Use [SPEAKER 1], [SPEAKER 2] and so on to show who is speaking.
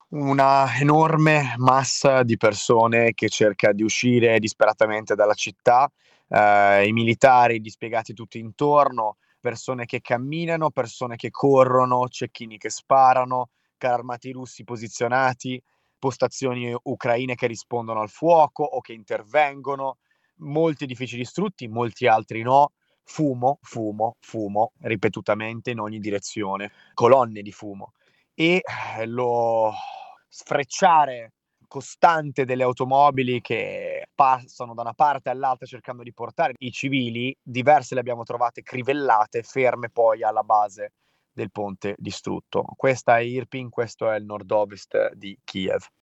[SPEAKER 1] Una enorme massa di persone che cerca di uscire disperatamente dalla città, i militari dispiegati tutti intorno, persone che camminano, persone che corrono, cecchini che sparano, carri armati russi posizionati, postazioni ucraine che rispondono al fuoco o che intervengono, molti edifici distrutti, molti altri no, fumo, fumo, fumo ripetutamente in ogni direzione, colonne di fumo e lo sfrecciare costante delle automobili che passano da una parte all'altra cercando di portare i civili, diverse le abbiamo trovate crivellate, ferme poi alla base del ponte distrutto. Questa è Irpin, questo è il nord-ovest di Kiev.